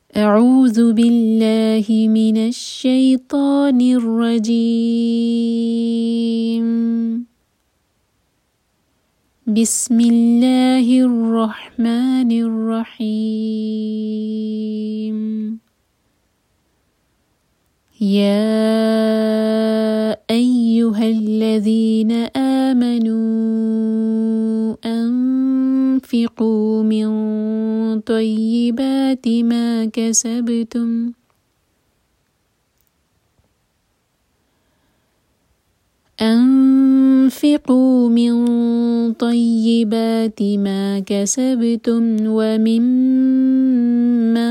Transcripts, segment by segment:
أعوذ بالله من الشيطان الرجيم بسم الله الرحمن الرحيم يا أيها الذين آمنوا أنفقوا من طيبات ما كسبتم ومما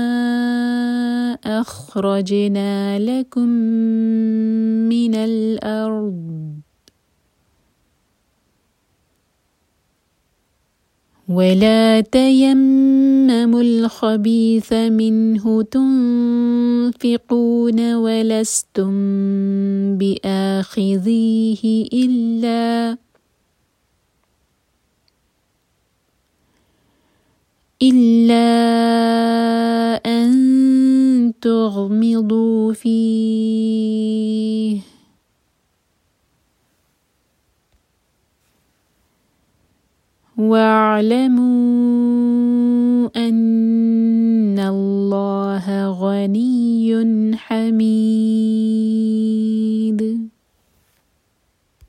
أخرجنا لكم من الأرض ولا تيمموا الخبيث منه تنفقون ولستم بآخذيه إلا أن تغمضوا فيه واعلموا